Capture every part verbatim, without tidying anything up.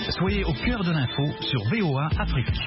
Soyez au cœur de l'info sur V O A Afrique.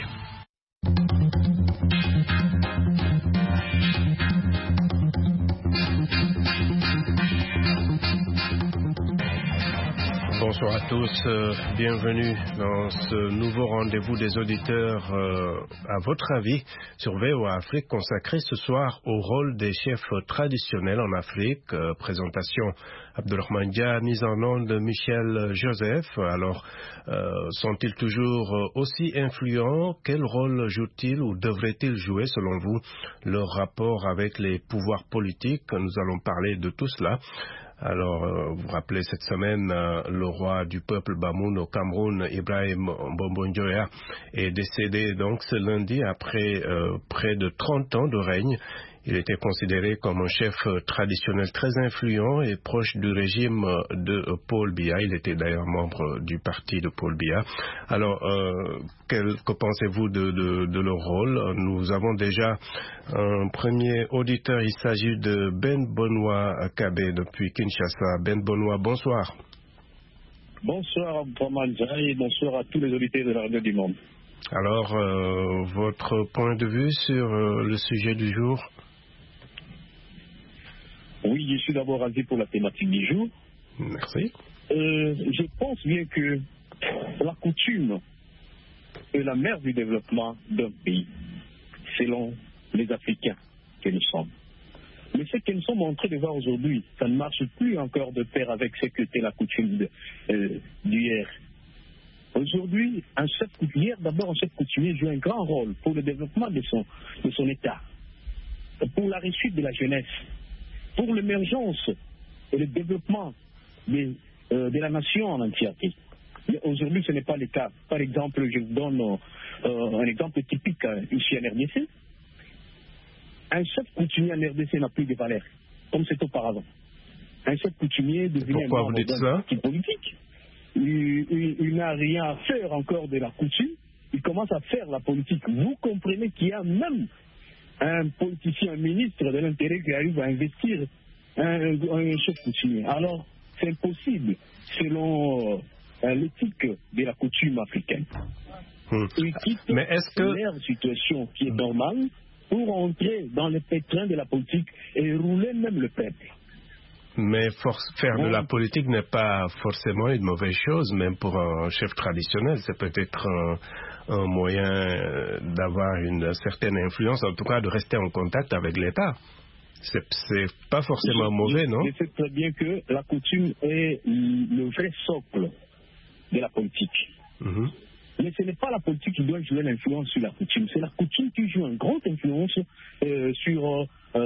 Bonsoir à tous, euh, bienvenue dans ce nouveau rendez-vous des auditeurs euh, à votre avis sur V O A Afrique, consacré ce soir au rôle des chefs traditionnels en Afrique. Euh, présentation Abdelrahman Dia, mise en onde Michel Joseph. Alors, euh, sont-ils toujours aussi influents? Quel rôle jouent-ils ou devraient-ils jouer selon vous? Leur rapport avec les pouvoirs politiques, nous allons parler de tout cela. Alors, euh, vous vous rappelez, cette semaine, euh, le roi du peuple Bamoun au Cameroun, Ibrahim Bombonjoya, est décédé donc ce lundi après euh, près de trente ans de règne. Il était considéré comme un chef traditionnel très influent et proche du régime de Paul Biya. Il était d'ailleurs membre du parti de Paul Biya. Alors, euh, quel, que pensez-vous de, de, de leur rôle? Nous avons déjà un premier auditeur. Il s'agit de Ben Benoît Kabé depuis Kinshasa. Ben Benoît, bonsoir. Bonsoir Abdelrahman et bonsoir à tous les auditeurs de la Radio du Monde. Alors, euh, votre point de vue sur euh, le sujet du jour? Oui, je suis d'abord ravi pour la thématique du jour. Merci. Euh, je pense bien que la coutume est la mère du développement d'un pays, selon les Africains que nous sommes. Mais ce que nous sommes en train de voir aujourd'hui, ça ne marche plus encore de pair avec ce que était la coutume de, euh, d'hier. Aujourd'hui, un chef coutumier, d'abord un chef coutumier joue un grand rôle pour le développement de son, de son État, pour la réussite de la jeunesse, pour l'émergence et le développement de, euh, de la nation en entièreté. Mais aujourd'hui, ce n'est pas le cas. Par exemple, je vous donne euh, un exemple typique euh, ici en R D C. Un chef coutumier en R D C n'a plus de valeur, comme c'était auparavant. Un chef coutumier devient un membre d'un parti politique. Il, il, il n'a rien à faire encore de la coutume. Il commence à faire la politique. Vous comprenez qu'il y a même un politicien, un ministre de l'Intérieur qui arrive à investir un, un chef coutumier. Alors, c'est impossible selon euh, l'éthique de la coutume africaine. Hum. Il quitte Mais est-ce que leur situation qui est normale pour entrer dans le pétrin de la politique et rouler même le peuple. Mais force, faire de la politique n'est pas forcément une mauvaise chose, même pour un chef traditionnel. C'est peut-être un, un moyen d'avoir une certaine influence, en tout cas de rester en contact avec l'État. C'est, c'est pas forcément je, mauvais, non? Je sais très bien que la coutume est le vrai socle de la politique. Mm-hmm. Mais ce n'est pas la politique qui doit jouer l'influence sur la coutume. C'est la coutume qui joue une grande influence euh, sur euh,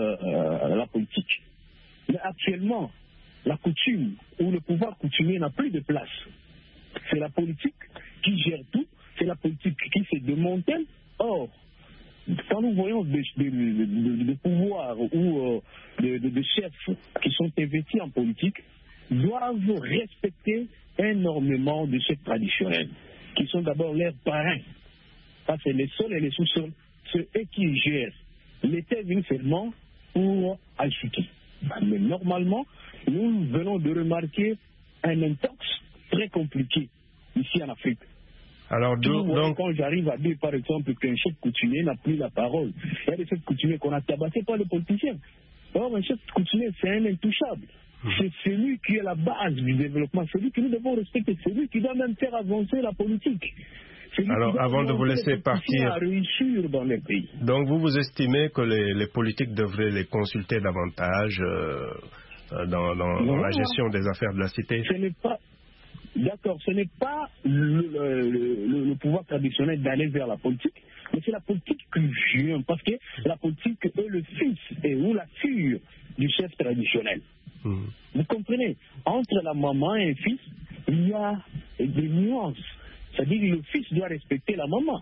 euh, la politique. Mais actuellement, la coutume ou le pouvoir coutumier n'a plus de place. C'est la politique qui gère tout, c'est la politique qui se démantèle. Or, quand nous voyons des de, de, de, de pouvoirs ou euh, de, de, de chefs qui sont investis en politique, doivent respecter énormément de chefs traditionnels, qui sont d'abord leurs parrains. Ça, c'est les sols et les sous-sols. C'est eux qui gèrent. L'État vient seulement pour ajouter. Mais normalement, nous venons de remarquer un intox très compliqué ici en Afrique. Alors, donc, donc, quand j'arrive à dire, par exemple, qu'un chef coutumier n'a plus la parole, il y a des chefs coutumiers qu'on a tabassés par les politiciens. Or, un chef coutumier, c'est un intouchable. Mmh. C'est celui qui est la base du développement, celui que nous devons respecter, celui qui doit même faire avancer la politique. Alors, avant de vous laisser partir, à réussir dans les pays. Donc, vous vous estimez que les, les politiques devraient les consulter davantage euh, dans, dans, dans la gestion des affaires de la cité? Ce n'est pas, d'accord, ce n'est pas le, le, le, le pouvoir traditionnel d'aller vers la politique, mais c'est la politique qui vient, parce que la politique est le fils et ou la fille du chef traditionnel. Mmh. Vous comprenez? Entre la maman et le fils, il y a des nuances. C'est-à-dire que le fils doit respecter la maman.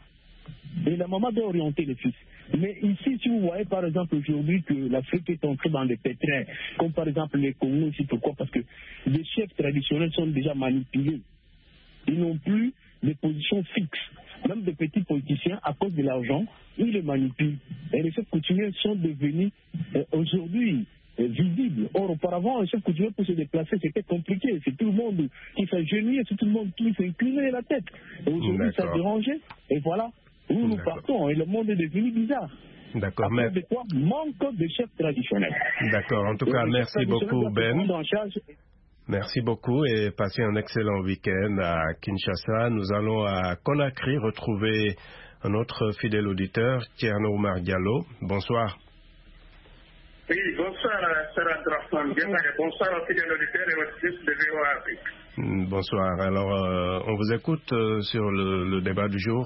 Et la maman doit orienter le fils. Mais ici, si vous voyez par exemple aujourd'hui que l'Afrique est entrée dans des pétrins, comme par exemple les Congos ici, pourquoi? Parce que les chefs traditionnels sont déjà manipulés. Ils n'ont plus de positions fixes. Même des petits politiciens, à cause de l'argent, ils les manipulent. Et les chefs coutumiers sont devenus euh, aujourd'hui euh, visible. Or, auparavant, un chef coutumier pour se déplacer, c'était compliqué. C'est tout le monde qui s'agenouillait, c'est tout le monde qui s'inclinait la tête. Et aujourd'hui, ça dérangeait. Et voilà où nous partons. Et le monde est devenu bizarre. D'accord. Mais de quoi manque de chefs traditionnels. D'accord. En tout cas, merci beaucoup, Ben. Merci beaucoup et passez un excellent week-end à Kinshasa. Nous allons à Conakry retrouver un autre fidèle auditeur, Tierno Oumar Diallo. Bonsoir. Oui, bonsoir, Sarah Drafman. Bonsoir aux fidèles auditeurs et aux fils de V O A Afrique. Bonsoir. Alors, euh, on vous écoute euh, sur le, le débat du jour.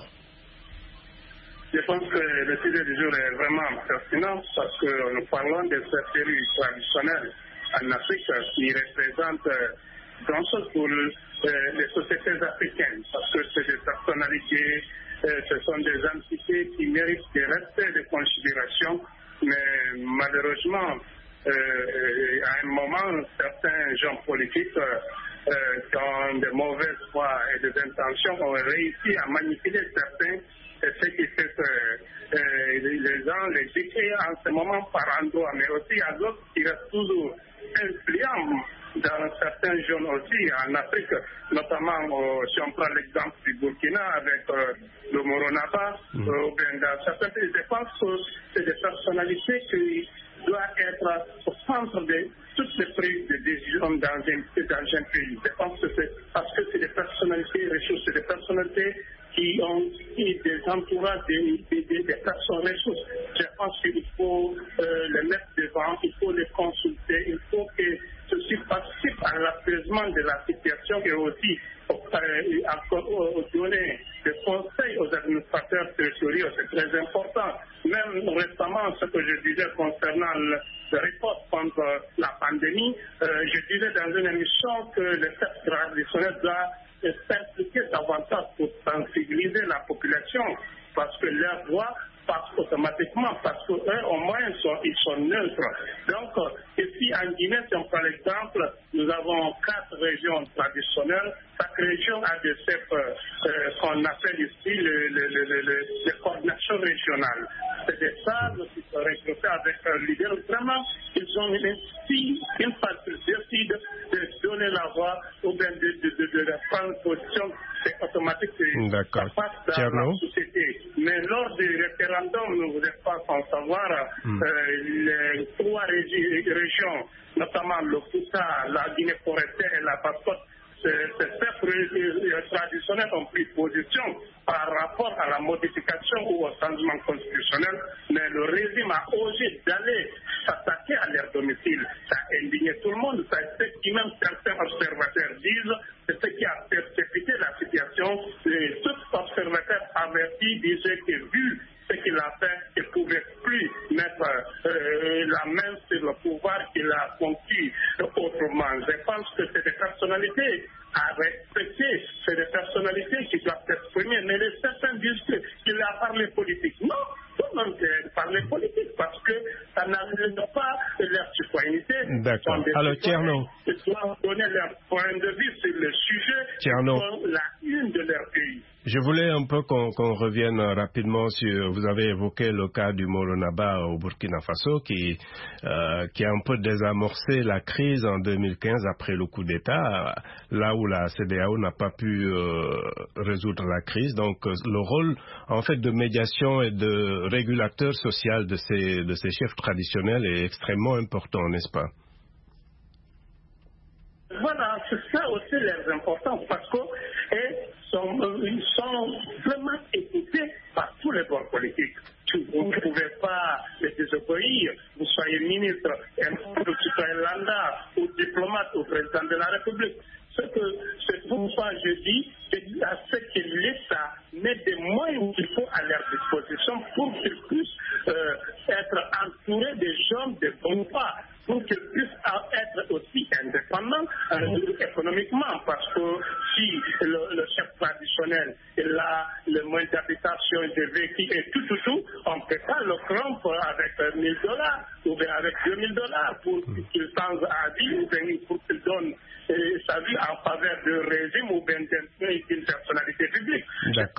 Je pense que le sujet du jour est vraiment pertinent parce que nous parlons des séries traditionnelles en Afrique qui représentent grand chose pour euh, les sociétés africaines parce que c'est des personnalités, euh, ce sont des entités qui méritent des respects de considération, mais malheureusement, euh, à un moment, certains gens politiques euh, dans de mauvaises foi et des intentions ont réussi à manipuler certains. C'est ce qui fait que euh, les gens les décrient en ce moment par endroit, mais aussi à d'autres qui restent toujours influents dans certaines zones aussi en Afrique, notamment euh, si on prend l'exemple du Burkina avec euh, le Moronaba, mmh. euh, bien dans certains pays, je pense que c'est des personnalités qui doivent être au centre de toutes les prises de décision dans un, dans un pays. Je pense que c'est parce que c'est des personnalités ressources, c'est des personnalités qui ont des entourages, des, des, des, des personnes ressources. Je pense qu'il faut euh, les mettre devant, il faut les consulter, il faut que ceci participe à l'apaisement de la situation et aussi euh, donner des conseils aux administrateurs territoriaux. C'est très important. Même récemment, ce que je disais concernant le, le report contre la pandémie, euh, je disais dans une émission que le chef traditionnel doit s'impliquer davantage pour sensibiliser la population parce que leur voix passe automatiquement, parce qu'eux au moins sont, ils sont neutres. Donc ici en Guinée, si on prend l'exemple, nous avons quatre régions traditionnelles. Chaque région a des chefs euh, qu'on appelle ici les, les, les, les, les coordinations régionales. C'est des salles qui sont regroupées avec un leader. Vraiment, ils ont une, une facilité de donner la voix ou bien de, de, de, de, de prendre position. C'est automatique. D'accord. Ça passe dans la société. Mais lors du référendum, vous n'êtes pas sans savoir, mm. euh, les trois régi- régions, notamment le Fouta, la Guinée forestière et la Basse-Côte, ces chefs traditionnels ont pris position par rapport à la modification ou au changement constitutionnel, mais le régime a osé d'aller s'attaquer à leur domicile. Ça a indigné tout le monde, ça c'est ce qui même certains observateurs disent, c'est ce qui a précipité la situation. Les autres observateurs avertis disaient que vu ce qu'il a fait, il ne pouvait plus mettre euh, la main sur le pouvoir qu'il a conquis autrement. Je pense que c'est des personnalités à respecter, c'est des personnalités qui doivent s'exprimer, mais les certains disent qu'il a parlé politique. Non, tout le monde parle politique parce que ça n'annule pas leur citoyenneté. D'accord. Alors, Tierno. Ils doivent donner leur point de vue sur le sujet Tierno. sur la une de leur pays. Je voulais un peu qu'on, qu'on revienne rapidement sur, vous avez évoqué le cas du Moronaba au Burkina Faso qui, euh, qui a un peu désamorcé la crise en deux mille quinze après le coup d'État, là où la C D A O n'a pas pu euh, résoudre la crise. Donc le rôle en fait de médiation et de régulateur social de ces, de ces chefs traditionnels est extrêmement important, n'est-ce pas? Voilà, c'est ça aussi les importants parce que et sont, ils sont vraiment écoutés par tous les bords politiques. Vous ne pouvez pas les désobéir, vous soyez ministre, citoyen lambda ou diplomate ou président de la République. C'est, que, c'est pourquoi je dis à ce que l'État met des moyens qu'il faut à leur disposition pour qu'ils puissent euh, être entourés des gens de bon pas, pour qu'ils puissent être aussi indépendants euh, économiquement, parce que si le, le chef traditionnel il a le moyen d'habitation, de véhicule et tout, tout, tout, on ne peut pas le corrompre avec mille dollars ou bien avec deux mille dollars pour qu'il change à vie ou bien pour qu'il donne euh, sa vie en faveur du régime ou bien d'une personnalité publique. Je pense que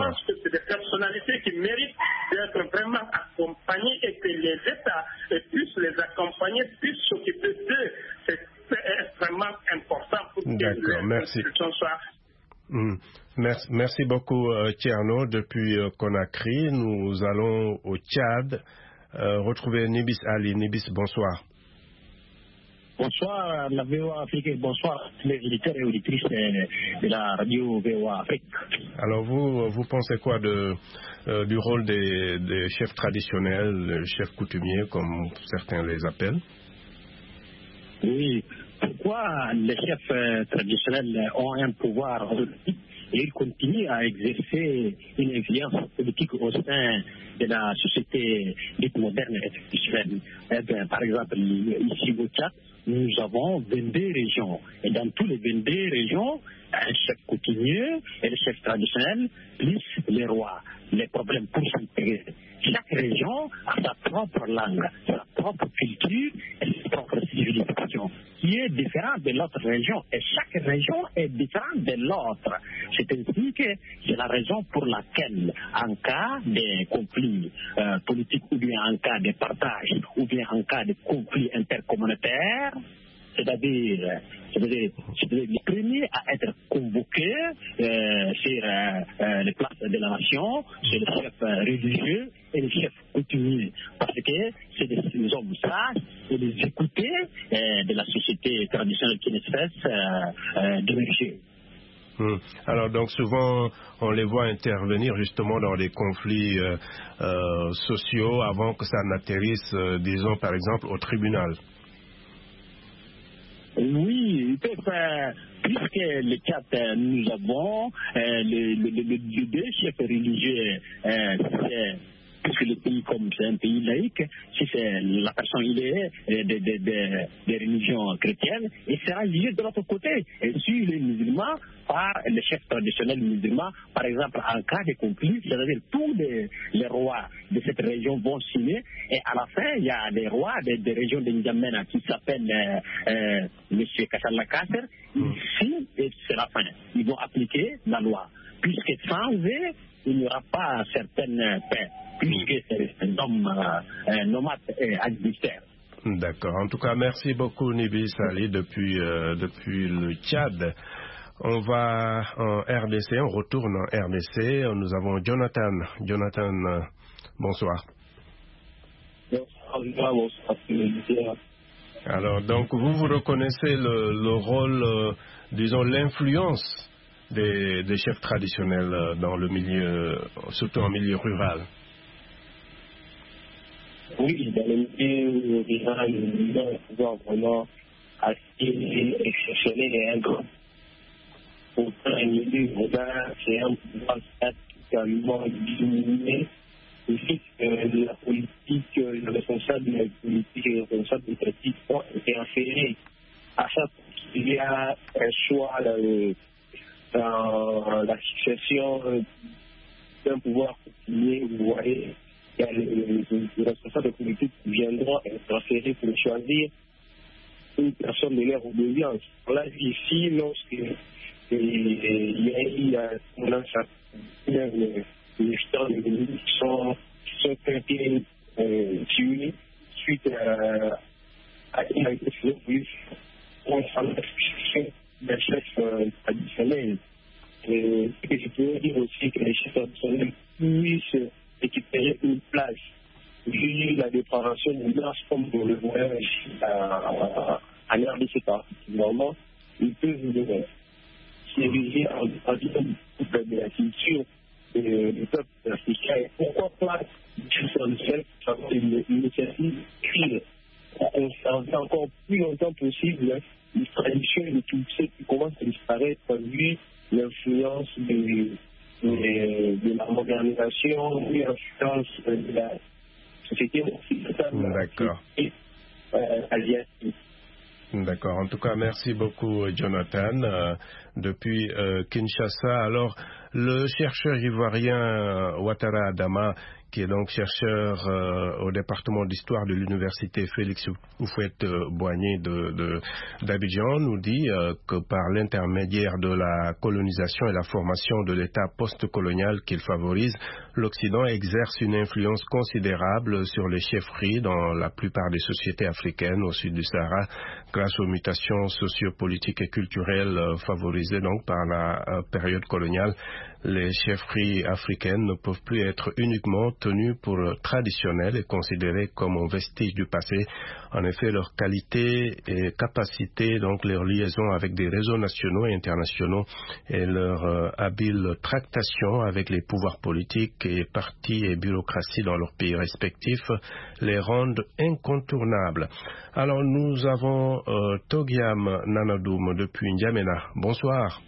c'est des personnalités qui méritent d'être vraiment accompagnées et que les États puissent les accompagner, puissent s'occuper d'eux. C'est extrêmement important pour que les institutions soient... Mmh. Merci, merci beaucoup euh, Tierno. Depuis euh, Conakry, nous allons au Tchad euh, retrouver Nibis Ali. Nibis, bonsoir. Bonsoir la V O A Afrique, bonsoir les auditeurs et auditrices de la radio V O A Afrique. Alors vous, vous pensez quoi de, euh, du rôle des, des chefs traditionnels, chefs coutumiers comme certains les appellent? Oui, pourquoi les chefs euh, traditionnels ont un pouvoir politique et ils continuent à exercer une influence politique au sein de la société dite moderne et traditionnelle? Eh bien, par exemple, ici au Tchad, nous avons vingt-deux régions. Et dans tous les vingt-deux régions, un chef coutumier et le chef traditionnel, plus les rois. Les problèmes pour s'intégrer. Chaque région a sa propre langue, sa propre culture et sa propre civilisation, qui est différente de l'autre région. Et chaque région est différente de l'autre. C'est ainsi que c'est la raison pour laquelle, en cas de conflit euh, politique, ou bien en cas de partage, ou bien en cas de conflit intercommunautaire, c'est-à-dire, c'est-à-dire, c'est-à-dire les premiers à être convoqués euh, sur euh, euh, les places de la nation, c'est le chef euh, religieux et le chef coutumier, parce que c'est des, des hommes sages et les écoutés euh, de la société traditionnelle qui ne cesse euh, euh, d'émerger. Hum. Alors donc souvent on les voit intervenir justement dans des conflits euh, euh, sociaux avant que ça n'atterrisse, euh, disons par exemple au tribunal. Oui, ils peuvent faire, puisque les quatre, nous avons euh, les, les, les, les deux chefs religieux, euh, c'est, puisque le pays, comme c'est un pays laïque, si c'est la personne, il est des de, de, de, de religions chrétiennes, et sera religieux de l'autre côté. Et si les musulmans, par les chefs traditionnels musulmans, par exemple, en cas de conflit, c'est-à-dire tous les, les rois de cette région vont signer, et à la fin, il y a des rois des de régions de N'Djamena qui s'appellent euh, euh, M. Kassala Kasser, ils signent et c'est la fin. Ils vont appliquer la loi. Puisque sans eux, il n'y aura pas certaine paix, puisque c'est un homme euh, nomade et administrateur. D'accord. En tout cas, merci beaucoup Nibis Ali depuis, euh, depuis le Tchad. On va en R D C, on retourne en R D C. Nous avons Jonathan. Jonathan, euh, bonsoir. Bonsoir. Alors, donc, vous, vous reconnaissez le, le rôle, euh, disons, l'influence des, des chefs traditionnels euh, dans le milieu, surtout en milieu rural? Oui, dans le milieu rural, il y a un pouvoir vraiment assez exceptionnel et un grand. Pour un milieu rural, c'est un pouvoir totalement diminué. Il fait que la politique, le responsable de la politique et le responsable étatique ont été inférés. À chaque fois qu'il y a un choix dans, dans la succession d'un pouvoir coutumier, vous voyez, il y a les responsables de politique qui viendront être transférés pour choisir une personne de leur obéissance. On l'a vu ici lorsque il y a eu la tendance à les gens qui sont, qui sont été euh, tués suite à, à une agression russe concernant la succession des chefs euh, traditionnels. Et je peux dire aussi que les chefs traditionnels puissent récupérer une place. Vu la dépravation de l'âge, comme vous le voyez ici à R D C particulièrement, ils peuvent s'ériger en de la culture du peuple africain. Et pourquoi pas une initiative écrire pour conserver encore plus longtemps possible les traditions de tout ce qui commence à disparaître vu l'influence de, de, de la modernisation, l'influence de la société occidentale. D'accord. Et euh, asiatique. D'accord. En tout cas, merci beaucoup, Jonathan. Euh, depuis euh, Kinshasa, alors, le chercheur ivoirien Ouattara Adama, qui est donc chercheur euh, au département d'histoire de l'université Félix Houphouët-Boigny de, de, d'Abidjan, nous dit euh, que par l'intermédiaire de la colonisation et la formation de l'État post-colonial qu'il favorise, l'Occident exerce une influence considérable sur les chefferies dans la plupart des sociétés africaines au sud du Sahara, grâce aux mutations sociopolitiques et culturelles euh, favorisées donc par la euh, période coloniale. Les chefferies africaines ne peuvent plus être uniquement tenues pour traditionnelles et considérées comme un vestige du passé. En effet, leur qualité et capacité, donc leur liaison avec des réseaux nationaux et internationaux et leur euh, habile tractation avec les pouvoirs politiques et partis et bureaucraties dans leurs pays respectifs les rendent incontournables. Alors nous avons euh, Togiam Nanadoum depuis N'Djamena. Bonsoir.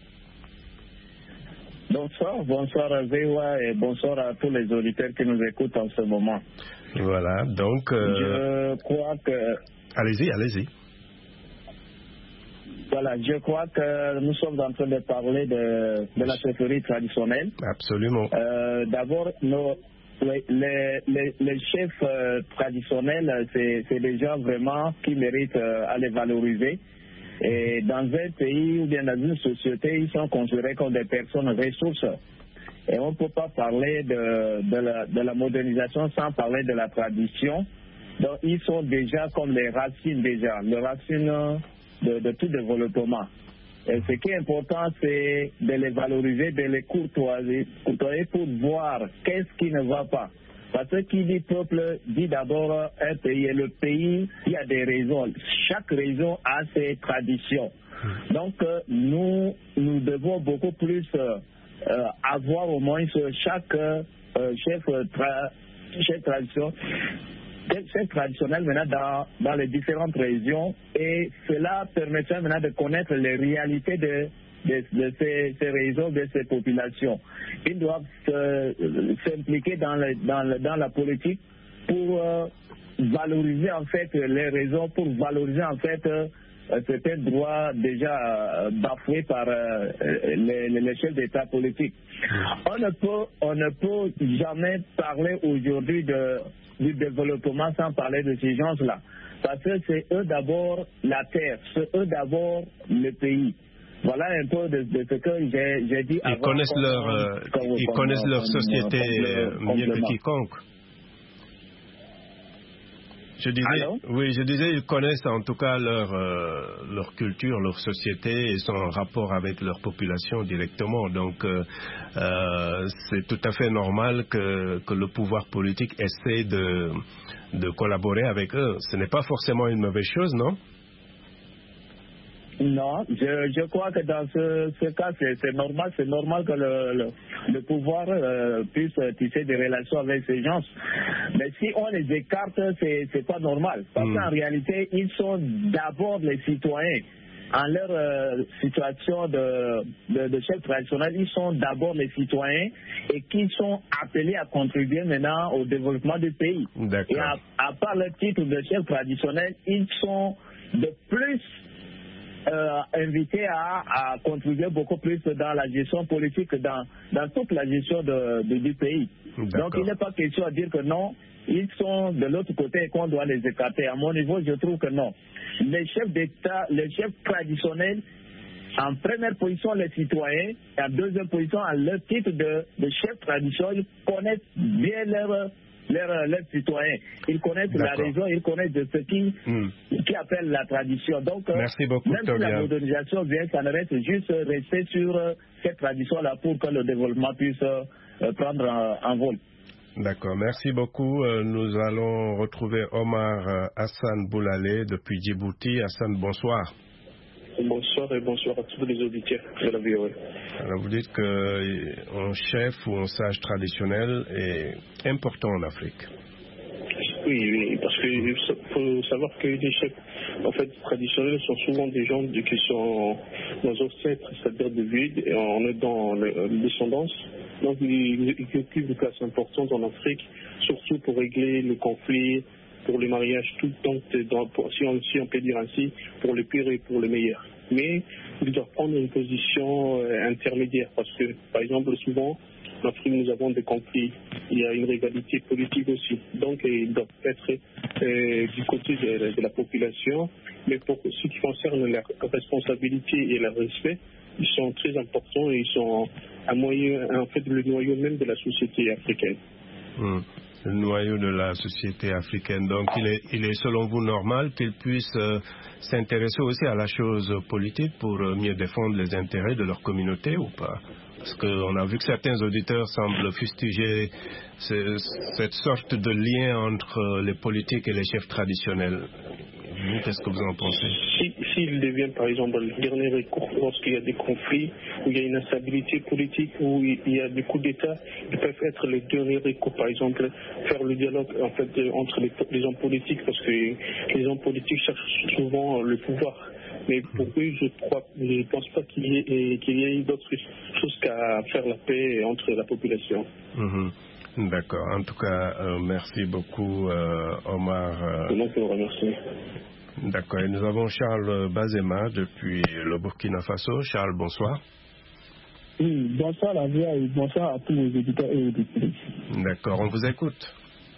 Bonsoir, bonsoir à Vewa et bonsoir à tous les auditeurs qui nous écoutent en ce moment. Voilà, donc... Euh, je crois que... Allez-y, allez-y. Voilà, je crois que nous sommes en train de parler de, de la chefferie traditionnelle. Absolument. Euh, d'abord, nos, les, les, les chefs euh, traditionnels, c'est, c'est des gens vraiment qui méritent euh, à les valoriser. Et dans un pays ou bien dans une société, ils sont considérés comme des personnes ressources. Et on ne peut pas parler de, de, la, de la modernisation sans parler de la tradition. Donc ils sont déjà comme les racines déjà, les racines de, de tout développement. Et ce qui est important, c'est de les valoriser, de les courtoiser, courtoiser pour voir qu'est-ce qui ne va pas. Parce que qui dit peuple dit d'abord un pays. Et le pays, il y a des raisons. Chaque région a ses traditions. Donc euh, nous, nous devons beaucoup plus euh, euh, avoir au moins chaque euh, chef, tra chef, tradition, chef traditionnel maintenant dans, dans les différentes régions. Et cela permettrait maintenant de connaître les réalités de de, de ces, ces régions, de ces populations. Ils doivent euh, s'impliquer dans, le, dans, le, dans la politique pour euh, valoriser en fait les régions, pour valoriser en fait euh, certains droits déjà euh, bafoués par euh, les, les chefs d'État politiques. On ne peut, on ne peut jamais parler aujourd'hui de, du développement sans parler de ces gens-là. Parce que c'est eux d'abord la terre, c'est eux d'abord le pays. Voilà un peu de, de ce que j'ai, j'ai dit ils avant. Connaissent comme, leur, euh, comme, ils comme, connaissent comme, leur comme, société comme, mieux que quiconque. Je disais, Allô? oui, je disais, ils connaissent en tout cas leur, euh, leur culture, leur société et son rapport avec leur population directement. Donc, euh, euh, c'est tout à fait normal que, que le pouvoir politique essaie de, de collaborer avec eux. Ce n'est pas forcément une mauvaise chose, non? Non, je, je crois que dans ce, ce cas, c'est, c'est normal, c'est normal que le, le, le pouvoir euh, puisse tisser des relations avec ces gens. Mais si on les écarte, c'est, c'est pas normal. Parce mmh. qu'en réalité, ils sont d'abord les citoyens. En leur euh, situation de, de, de chef traditionnel, ils sont d'abord les citoyens et qui sont appelés à contribuer maintenant au développement du pays. D'accord. Et à, à part le titre de chef traditionnel, ils sont de plus Euh, invités à, à contribuer beaucoup plus dans la gestion politique, dans, dans toute la gestion de, de, du pays. Donc il n'est pas question de dire que non, ils sont de l'autre côté et qu'on doit les écarter. À mon niveau, je trouve que non. Les chefs d'État, les chefs traditionnels, en première position, les citoyens, et en deuxième position, à leur titre de, de chef traditionnel, connaissent bien leur Leurs, leurs citoyens. Ils connaissent D'accord. la région, ils connaissent de ce qui, mm. qui appelle la tradition. Donc, Merci beaucoup, même si la modernisation vient, ça ne reste juste rester sur cette tradition-là pour que le développement puisse prendre un vol. D'accord, merci beaucoup. Nous allons retrouver Omar Hassan Boulalé depuis Djibouti. Hassan, bonsoir. Bonsoir et bonsoir à tous les auditeurs de la V O A. Alors vous dites qu'un chef ou un sage traditionnel est important en Afrique. Oui, oui, parce qu'il faut savoir que les chefs en fait, traditionnels sont souvent des gens qui sont nos ancêtres, c'est-à-dire de vide, et on est dans la descendance. Donc ils, ils occupent une place importante en Afrique, surtout pour régler le conflit, pour les mariages, tout le temps, dans, pour, si, on, si on peut dire ainsi, pour le pire et pour le meilleur. mais il doit prendre une position euh, intermédiaire parce que, par exemple, souvent, en Afrique, nous avons des conflits. Il y a une rivalité politique aussi. Donc, il doit être euh, du côté de, de la population. Mais pour ce qui concerne la responsabilité et le respect, ils sont très importants et ils sont un moyen, en fait, le noyau même de la société africaine. Mmh. Le noyau de la société africaine. Donc, il est, il est selon vous normal qu'ils puissent euh, s'intéresser aussi à la chose politique pour euh, mieux défendre les intérêts de leur communauté ou pas? Parce qu'on a vu que certains auditeurs semblent fustiger ce, cette sorte de lien entre les politiques et les chefs traditionnels. Vous, qu'est-ce que vous en pensez? Si, s'il devient, par exemple, le dernier recours lorsqu'il y a des conflits, où il y a une instabilité politique, où il y a des coups d'État, ils peuvent être les derniers recours, par exemple, faire le dialogue en fait, entre les, les hommes politiques, parce que les hommes politiques cherchent souvent le pouvoir. Mais pour eux, je crois, je ne pense pas qu'il y ait, qu'il y ait d'autre chose qu'à faire la paix entre la population. Mmh. D'accord. En tout cas, euh, merci beaucoup, euh, Omar. Euh... Donc, je vous remercie. D'accord. Et nous avons Charles Bazema depuis le Burkina Faso. Charles, bonsoir. Oui, bonsoir la vie et bonsoir à tous les éditeurs et éditrices. D'accord. On vous écoute.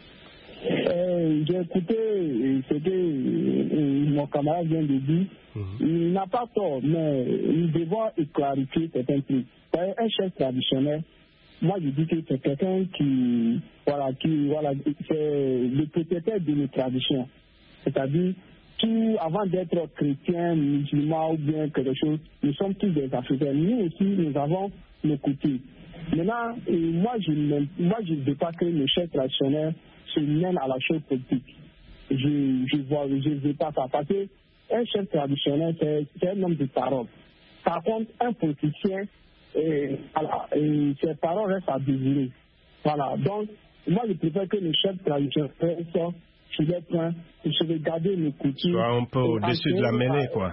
Euh, j'ai écouté ce que euh, mon camarade vient de dire. Mmh. Il n'a pas tort, mais nous devons clarifier certains trucs. Un chef traditionnel, moi je dis que c'est quelqu'un qui, voilà, qui, voilà, c'est le propriétaire de nos traditions. C'est-à-dire, tout, avant d'être chrétien, musulman ou bien quelque chose, nous sommes tous des Africains. Nous aussi, nous avons nos coutumes. Maintenant, euh, moi je ne veux pas que le chef traditionnel se mène à la chose politique. Je je vois, je ne veux pas ça. Parce qu'un chef traditionnel, c'est, c'est un homme de parole. Par contre, un politicien, euh, voilà, euh, ses paroles restent à désirer. Voilà. Donc, moi, je préfère que le chef traditionnel soit sur les points, et se regarder nos coutumes. Soit un peu au-dessus de la mêlée, quoi.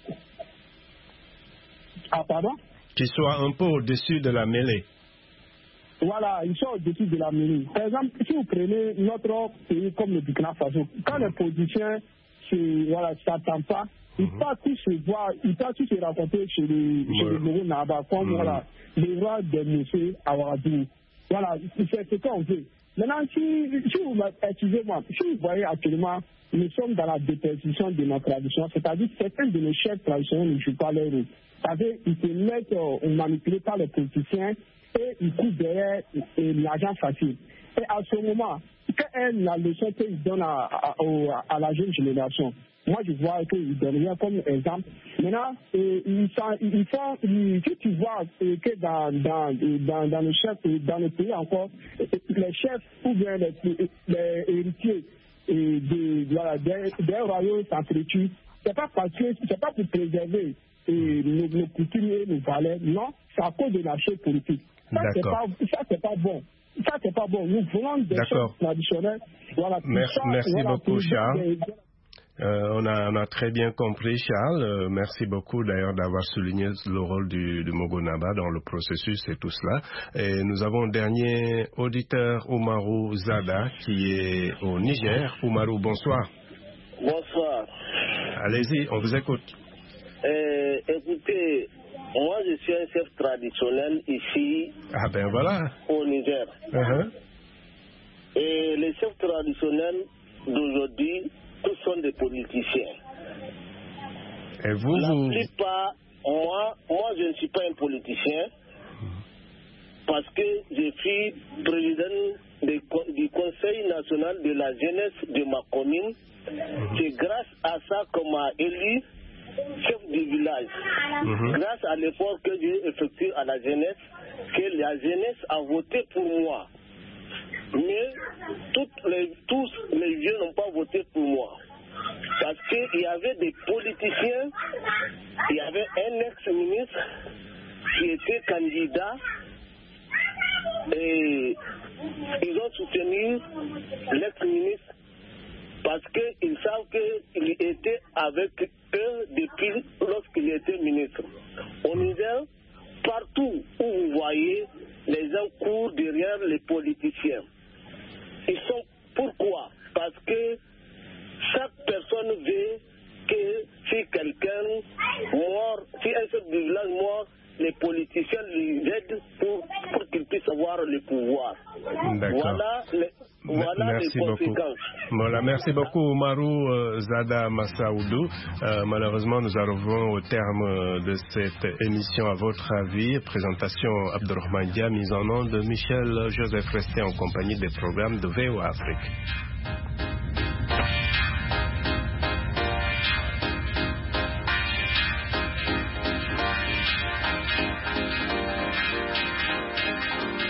Ah, pardon? Qu'il soit un peu au-dessus de la mêlée. Voilà, ils sont au-dessus de la mêlée. Par exemple, si vous prenez notre pays comme le Burkina Faso, quand les politiciens ne voilà, s'attendent pas, ils mm-hmm. peuvent tous se voir, ils peuvent tous se rencontrer chez les Mogo Naba, comme mm-hmm. voilà, les rois de Moussé à Ouagadougou. Voilà, c'est ce qu'on veut. Maintenant, si, si vous excusez-moi, si vous voyez actuellement, nous sommes dans la déperdition de notre tradition, c'est-à-dire que certains de nos chefs traditionnels ne jouent pas leur rôle. C'est-à-dire qu'ils se mettent euh, manipulés par les politiciens et ils coupent derrière l'argent facile. Et à ce moment, quelle est la leçon qu'ils donnent à, à, à, à la jeune génération? Moi, je vois qu'ils donnent rien comme exemple. Maintenant, euh, ils font, ils font, ils, si tu vois euh, que dans, dans, dans, dans le chef, dans le pays encore, les chefs ou bien les, les héritiers et de, voilà, des, des royaumes s'entretuent, c'est pas parce que c'est pas pour préserver et nos, nos coutumes et nos valeurs, non, c'est à cause de la chose politique. Ça, c'est pas, ça, c'est pas bon. Ça, c'est pas bon. Nous voulons des choses traditionnelles. Voilà, merci ça, merci voilà, beaucoup, Charles. Des... Euh, on, a, on a très bien compris, Charles. Euh, merci beaucoup, d'ailleurs, d'avoir souligné le rôle du, du Mogo Naba dans le processus et tout cela. Et nous avons un dernier auditeur, Oumarou Zada, qui est au Niger. Oumarou, bonsoir. Bonsoir. Allez-y, on vous écoute. Euh, écoutez, moi je suis un chef traditionnel ici ah ben voilà. au Niger. Uh-huh. Et les chefs traditionnels d'aujourd'hui, tous sont des politiciens. Et vous, La vous... plupart, moi, moi je ne suis pas un politicien parce que je suis président de, du Conseil national de la jeunesse de ma commune. Mm-hmm. C'est grâce à ça qu'on m'a élu chef du village. Mm-hmm. Grâce à l'effort que j'ai effectué à la jeunesse, que la jeunesse a voté pour moi. Mais toutes les, tous les vieux n'ont pas voté pour moi. Parce qu'il y avait des politiciens, il y avait un ex-ministre qui était candidat et ils ont soutenu l'ex-ministre parce qu'ils savent qu'il était avec eux depuis lorsqu'il était ministre. Au Niger, partout où vous voyez, les gens courent derrière les politiciens. Ils sont pourquoi? Parce que chaque personne veut que si quelqu'un mort, si un chef de village mort, les politiciens lui aident pour, pour qu'ils puissent avoir le pouvoir. Voilà les, voilà merci les conséquences. Beaucoup. Voilà, merci beaucoup, Oumarou euh, Zada Massaoudou. Euh, malheureusement, nous arrivons au terme de cette émission. À votre avis, présentation Abdurrahman Dia, mise en nom de Michel Joseph Resté en compagnie des programmes de V O A Afrique.